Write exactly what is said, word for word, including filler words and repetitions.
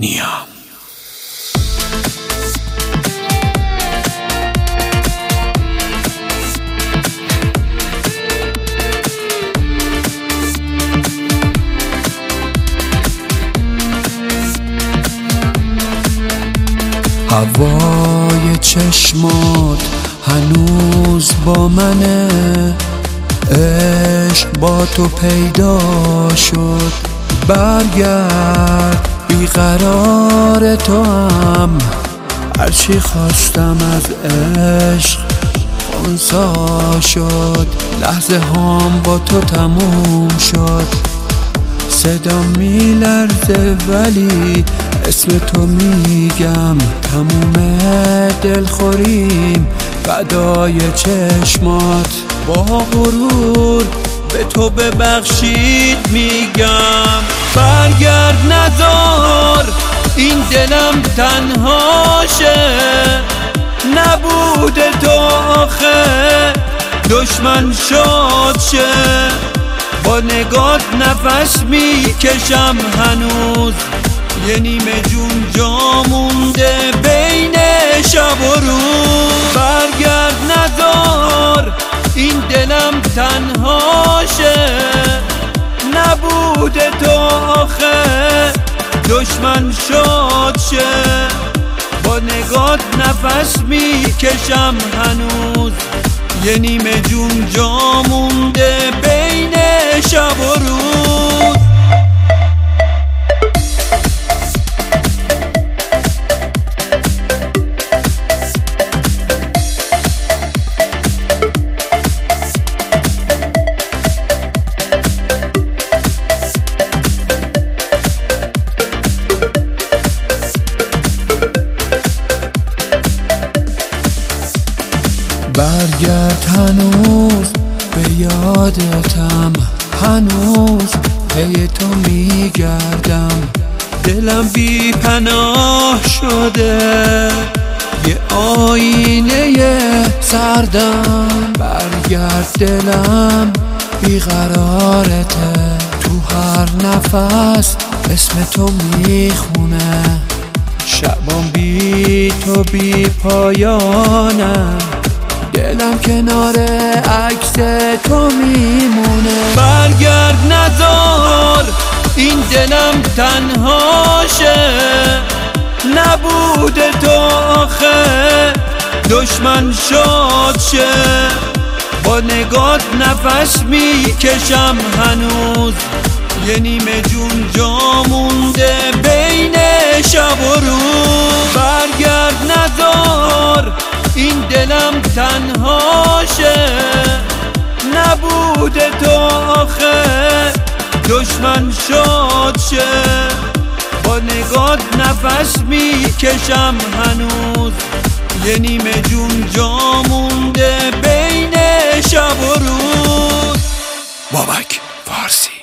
نیام. هوای چشمات هنوز با منه، عشق با تو پیدا شد. برگرد بیقرار تو هم، هرچی خواستم از عشق خونسا شد. لحظه هام با تو تموم شد، صدا میلرزه ولی اسم تو میگم. تموم دلخوریم فدای چشمات، با غرور به تو ببخشید میگم. برگرد نذار این دلم تنهاشه، نبود تو آخه دشمن شاد شه. با نگات نفس میکشم هنوز، یه نیمه جون جا مونده بین شب و روز. برگرد نذار این دلم تنهاشه، نبود تو آخه دشمن شاد شه. با نگات نفس میکشم هنوز، یه نیمه جون جا مونده بین شب و روز. برگرد هنوز به یادتم، هنوز پی تو میگردم. دلم بی پناه شده، یه آینه سردم. برگرد دلم بیقرارته، تو هر نفس اسم تو میخونه. شبام بی تو بی پایانم، دلم کنار عکس تو میمونه. برگرد نذار این دلم تنهاشه، نبود تو آخه دشمن شاد شه. با نگات نفس میکشم هنوز، یه نیمه جون جا مونده بین شب و روز. برگرد نذار این دلم تنهاشه، نبود تو آخه دشمن شاد شه. با نگات نفس میکشم هنوز، یه نیمه جون جا مونده بین شب و روز. بابک فارسی.